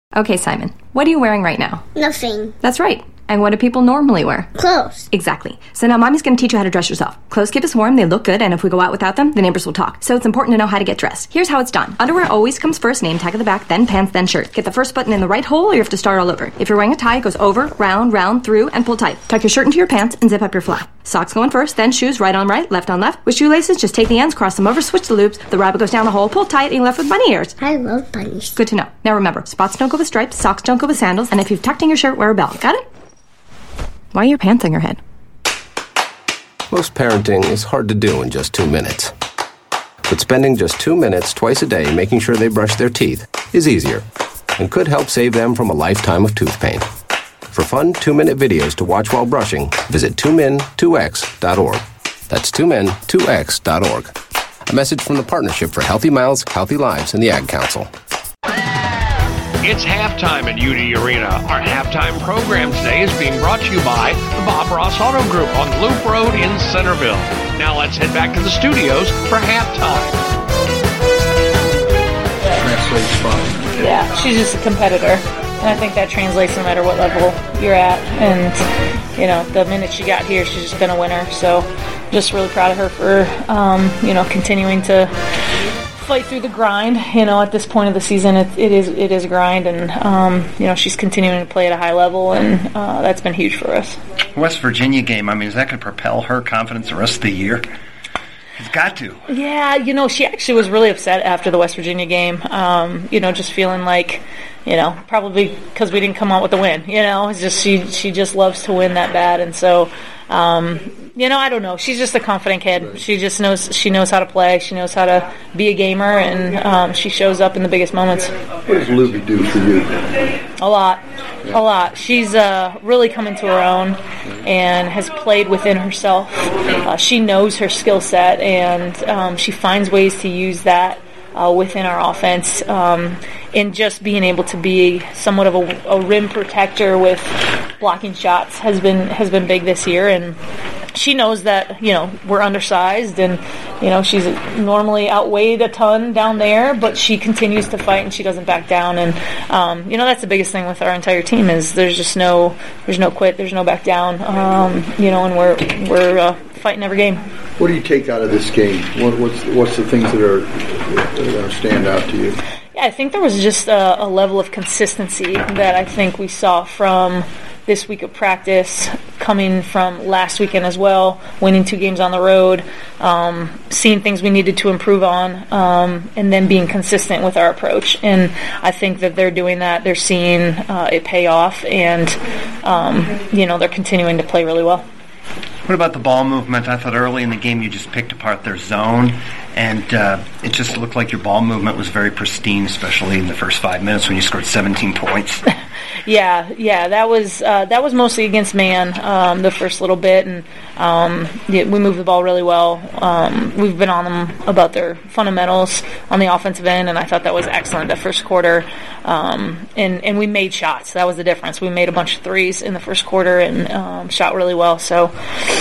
Okay, Simon, what are you wearing right now? Nothing. That's right. And what do people normally wear? Clothes. Exactly. So now Mommy's going to teach you how to dress yourself. Clothes keep us warm, they look good, and if we go out without them, the neighbors will talk. So it's important to know how to get dressed. Here's how it's done. Underwear always comes first, name tag at the back, then pants, then shirt. Get the first button in the right hole, or you have to start all over. If you're wearing a tie, it goes over, round, through, and pull tight. Tuck your shirt into your pants and zip up your fly. Socks going first, then shoes, right on right, left on left. With shoelaces, just take the ends, cross them over, switch the loops. The rabbit goes down the hole, pull tight, and you're left with bunny ears. I love bunnies. Good to know. Now remember, spots don't go with stripes, socks don't go with sandals, and if you've tucked in your shirt, wear a belt. Got it? Why are your pants on your head? Most parenting is hard to do in just 2 minutes. But spending just 2 minutes twice a day making sure they brush their teeth is easier and could help save them from a lifetime of tooth pain. For fun 2-minute videos to watch while brushing, visit 2min2x.org. That's 2min2x.org. A message from the Partnership for Healthy Mouths, Healthy Lives, and the Ad Council. It's halftime at UD Arena. Our halftime program today is being brought to you by the Bob Ross Auto Group on Loop Road in Centerville. Now let's head back to the studios for halftime. Translates fine. Yeah, she's just a competitor. And I think that translates no matter what level you're at. And, you know, the minute she got here, she's just been a winner. So just really proud of her for, continuing to fight through the grind. You know, at this point of the season, it is a grind, and she's continuing to play at a high level, and that's been huge for us. West Virginia game, I mean, is that going to propel her confidence the rest of the year? It's got to. Yeah, she actually was really upset after the West Virginia game. Just feeling like, probably because we didn't come out with the win. It's just she just loves to win that bad, and so. I don't know. She's just a confident kid. She just knows how to play. She knows how to be a gamer, and she shows up in the biggest moments. What does Luby do for you? A lot. She's really come into her own and has played within herself. She knows her skill set, and she finds ways to use that within our offense. And just being able to be somewhat of a rim protector with blocking shots has been big this year, and she knows that we're undersized, and she's normally outweighed a ton down there, but she continues to fight and she doesn't back down, and that's the biggest thing with our entire team is there's no quit, there's no back down, and we're fighting every game. What do you take out of this game? What's the things that are going to stand out to you? Yeah, I think there was just a level of consistency that I think we saw from this week of practice, coming from last weekend as well, winning 2 games on the road, seeing things we needed to improve on, and then being consistent with our approach. And I think that they're doing that. They're seeing it pay off, and they're continuing to play really well. What about the ball movement? I thought early in the game you just picked apart their zone, and it just looked like your ball movement was very pristine, especially in the first 5 minutes when you scored 17 points. Yeah, that was mostly against man, the first little bit, and we moved the ball really well. We've been on them about their fundamentals on the offensive end, and I thought that was excellent that first quarter. And we made shots. That was the difference. We made a bunch of threes in the first quarter and shot really well. So,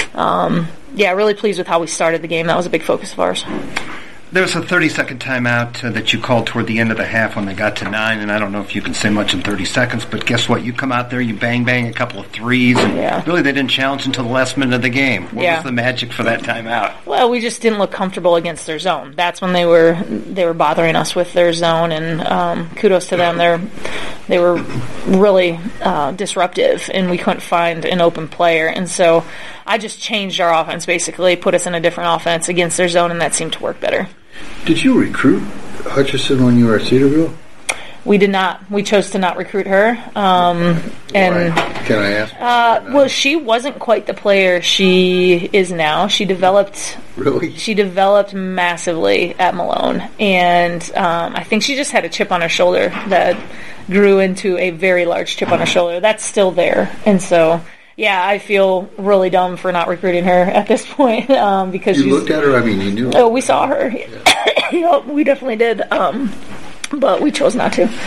really pleased with how we started the game. That was a big focus of ours. There was a 30-second timeout that you called toward the end of the half when they got to 9, and I don't know if you can say much in 30 seconds, but guess what? You come out there, you bang a couple of threes, and really they didn't challenge until the last minute of the game. What was the magic for that timeout? Well, we just didn't look comfortable against their zone. That's when they were bothering us with their zone, and kudos to them. They were really disruptive, and we couldn't find an open player, and so I just changed our offense, basically, put us in a different offense against their zone, and that seemed to work better. Did you recruit Hutchison when you were at Cedarville? We did not. We chose to not recruit her. And can I ask? Well, she wasn't quite the player she is now. She developed. Really? She developed massively at Malone, and I think she just had a chip on her shoulder that grew into a very large chip on her shoulder. That's still there, and so. Yeah, I feel really dumb for not recruiting her at this point because you looked at her. I mean, you knew. Oh, we saw her. We definitely did, but we chose not to.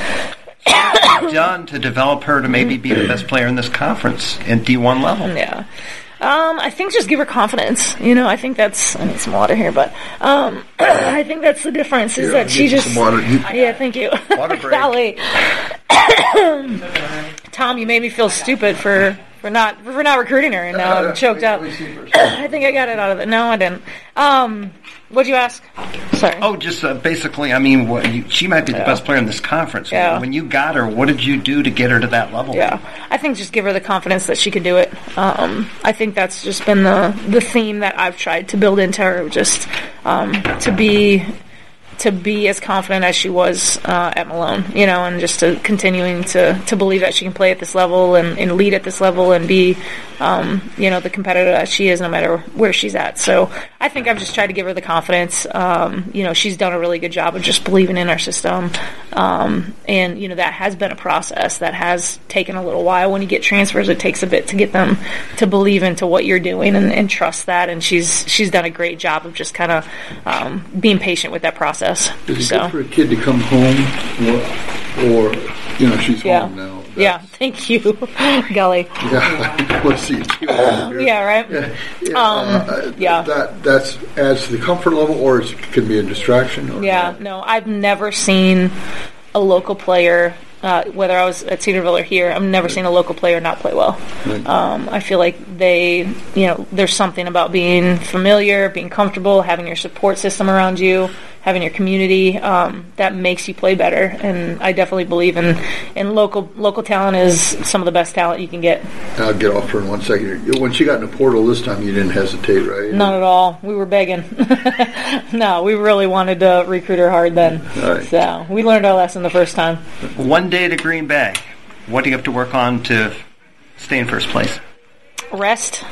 Done to develop her to maybe be the best player in this conference at D1 level. Yeah. I think just give her confidence. I think that's. I need some water here, but I think that's the difference. Is that she just. Some water. Yeah, thank you. Water break. Golly. Tom, you made me feel stupid for not recruiting her, and now I'm choked up. I think I got it out of it. No, I didn't. What'd you ask? Sorry. Oh, just basically, she might be the best player in this conference. Yeah. When you got her, what did you do to get her to that level? Yeah, I think just give her the confidence that she could do it. I think that's just been the theme that I've tried to build into her, just to be as confident as she was at Malone, and just to continuing to believe that she can play at this level and lead at this level and be, the competitor that she is no matter where she's at. So I think I've just tried to give her the confidence. She's done a really good job of just believing in our system. And, that has been a process that has taken a little while. When you get transfers, it takes a bit to get them to believe into what you're doing and trust that. And she's done a great job of just kind of being patient with that process. Is it good for a kid to come home or she's home now? Yeah, thank you. Golly. Yeah, let's see. Yeah, right? That's adds to the comfort level, or it can be a distraction? Or no, I've never seen a local player, whether I was at Cedarville or here, I've never seen a local player not play well. Right. I feel like there's something about being familiar, being comfortable, having your support system around you, having your community, that makes you play better. And I definitely believe in local talent is some of the best talent you can get. I'll get off her in 1 second. When she got in the portal this time, you didn't hesitate, right? Not at all. We were begging. No, we really wanted to recruit her hard then. Right. So we learned our lesson the first time. One day to Green Bay. What do you have to work on to stay in first place? Rest.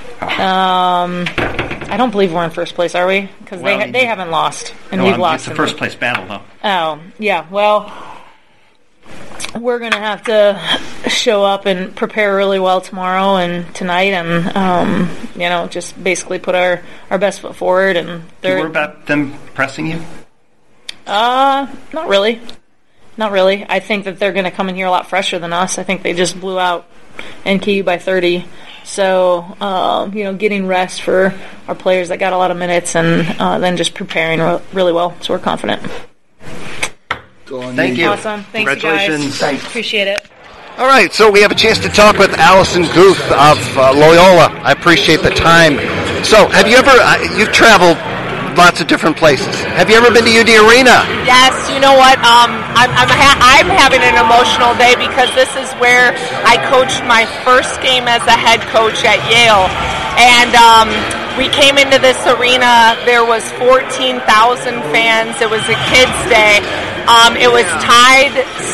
I don't believe we're in first place, are we? Because they haven't lost, and we've lost. It's a first place battle, though. Oh, yeah. Well, we're going to have to show up and prepare really well tomorrow and tonight, and just basically put our best foot forward. And Do you worry about them pressing you? Not really. Not really. I think that they're going to come in here a lot fresher than us. I think they just blew out NKU by 30. So, getting rest for our players that got a lot of minutes and then just preparing really well. So we're confident. Thank you. Awesome. Thanks, Congratulations. you guys. Appreciate it. All right, so we have a chance to talk with Allison Guth of Loyola. I appreciate the time. So, have you ever, you've traveled lots of different places. Have you ever been to UD Arena? Yes, you know what? I'm having an emotional day because this is where I coached my first game as a head coach at Yale. And we came into this arena, there was 14,000 fans. It was a kids' day. It was tied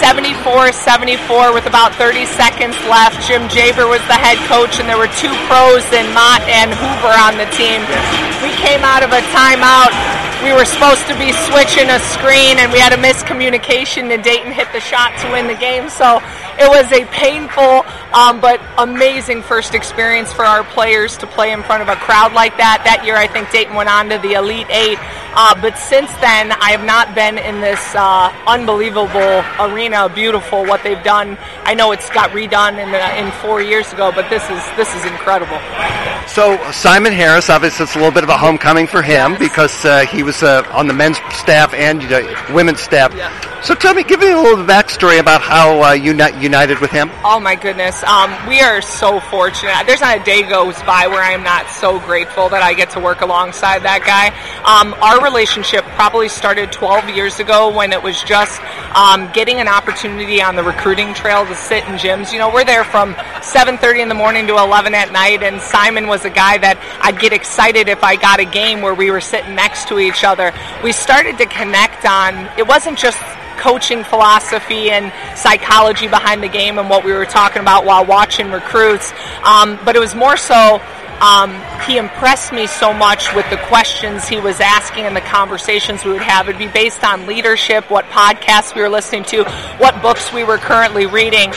74-74 with about 30 seconds left. Jim Jaber was the head coach, and there were two pros in Mott and Hoover on the team. We came out of a timeout. We were supposed to be switching a screen, and we had a miscommunication, and Dayton hit the shot to win the game. So it was a painful but amazing first experience for our players to play in front of a crowd like that. That year, I think Dayton went on to the Elite Eight. But since then, I have not been in this unbelievable arena. Beautiful what they've done. I know it's got redone in 4 years ago, but this is incredible. So Simon Harris, obviously it's a little bit of a homecoming for him because he was on the men's staff and women's staff. Yeah. So tell me, give me a little backstory about how you united with him. Oh my goodness, we are so fortunate. There's not a day goes by where I am not so grateful that I get to work alongside that guy. Our relationship probably started 12 years ago when it was just getting an opportunity on the recruiting trail to sit in gyms. You know, we're there from 7:30 in the morning to 11 at night, and Simon was a guy that I'd get excited if I got a game where we were sitting next to each other. We started to connect on, it wasn't just coaching philosophy and psychology behind the game and what we were talking about while watching recruits, but it was more so he impressed me so much with the questions he was asking and the conversations we would have. It'd be based on leadership, what podcasts we were listening to, what books we were currently reading.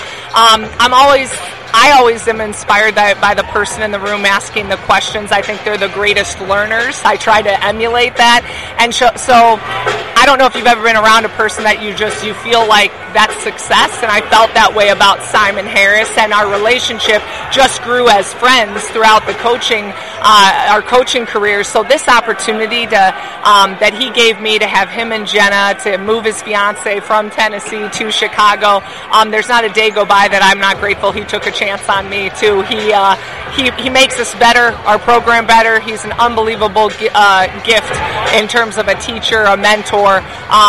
I always am inspired by the person in the room asking the questions. I think they're the greatest learners. I try to emulate that. And so I don't know if you've ever been around a person that you feel like that's success, and I felt that way about Simon Harris, and our relationship just grew as friends throughout the our coaching careers. So this opportunity that he gave me to have him and Jenna to move his fiance from Tennessee to Chicago, there's not a day go by that I'm not grateful he took a chance on me too. He makes us better, our program better. He's an unbelievable gift in terms of a teacher, a mentor,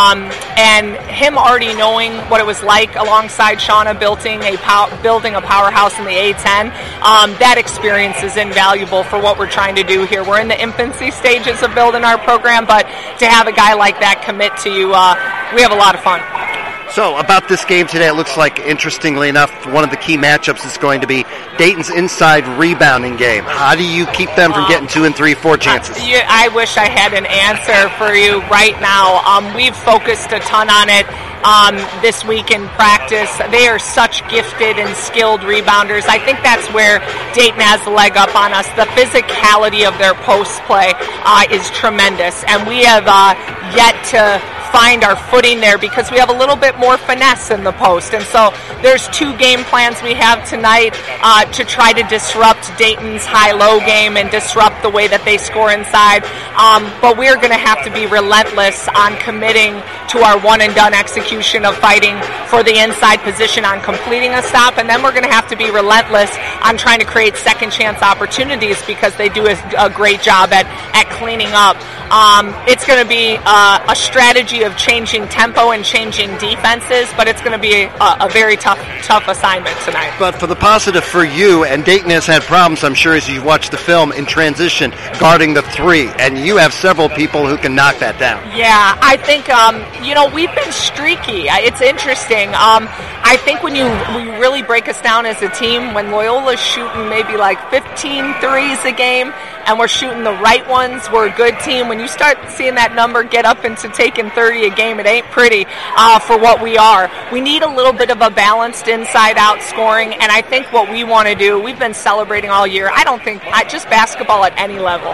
and him already knowing what it was like alongside Shauna building a powerhouse in the A10. That experience is invaluable for what we're trying to do here. We're in the infancy stages of building our program, but to have a guy like that commit to you, we have a lot of fun. So, about this game today, it looks like, interestingly enough, one of the key matchups is going to be Dayton's inside rebounding game. How do you keep them from getting 2 and 3, 4 chances? I wish I had an answer for you right now. We've focused a ton on it this week in practice. They are such gifted and skilled rebounders. I think that's where Dayton has the leg up on us. The physicality of their post play is tremendous, and we have yet to find our footing there because we have a little bit more finesse in the post. And so there's 2 game plans we have tonight to try to disrupt Dayton's high-low game and disrupt the way that they score inside. But we're going to have to be relentless on committing to our one-and-done execution of fighting for the inside position on completing a stop. And then we're going to have to be relentless on trying to create second-chance opportunities because they do a great job at cleaning up. It's going to be a strategy of changing tempo and changing defenses, but it's going to be a very tough assignment tonight. But for the positive for you, and Dayton has had problems, I'm sure, as you watch the film, in transition, guarding the 3, and you have several people who can knock that down. Yeah, I think, we've been streaky. It's interesting. I think when you really break us down as a team, when Loyola's shooting maybe like 15 threes a game, and we're shooting the right ones, we're a good team. When you start seeing that number get up into taking 30 a game, it ain't pretty for what we are. We need a little bit of a balanced inside-out scoring, and I think what we want to do, we've been celebrating all year. Just basketball at any level,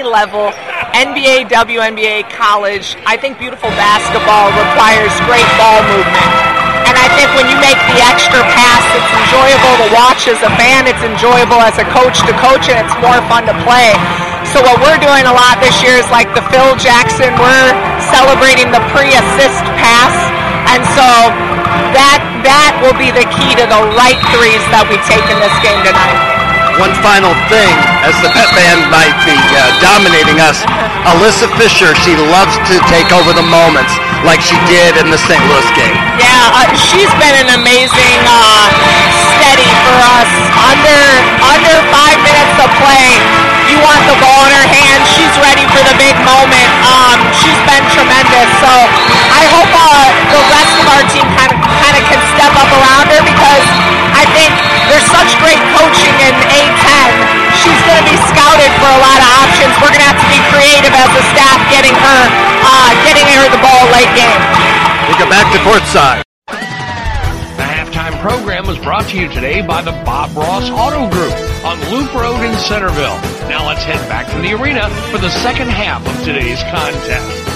NBA, WNBA, college. I think beautiful basketball requires great ball movement. And I think when you make the extra pass, it's enjoyable to watch as a fan, it's enjoyable as a coach to coach, and it's more fun to play. So what we're doing a lot this year is like the Phil Jackson, we're celebrating the pre-assist pass, and so that will be the key to the right threes that we take in this game tonight. One final thing, as the pep band might be dominating us, Alyssa Fisher, she loves to take over the moments like she did in the St. Louis game. Yeah, she's been an amazing steady for us. Under 5 minutes of play, you want the ball in her hand. She's ready for the big moment. She's been tremendous. So I hope the rest of our team kind of can step up around her because I think there's such great coaching in A10. She's going to be scouted for a lot of options. We're going to have to be creative as a staff getting her the ball late game. We go back to courtside. The halftime program was brought to you today by the Bob Ross Auto Group on Loop Road in Centerville. Now let's head back to the arena for the second half of today's contest.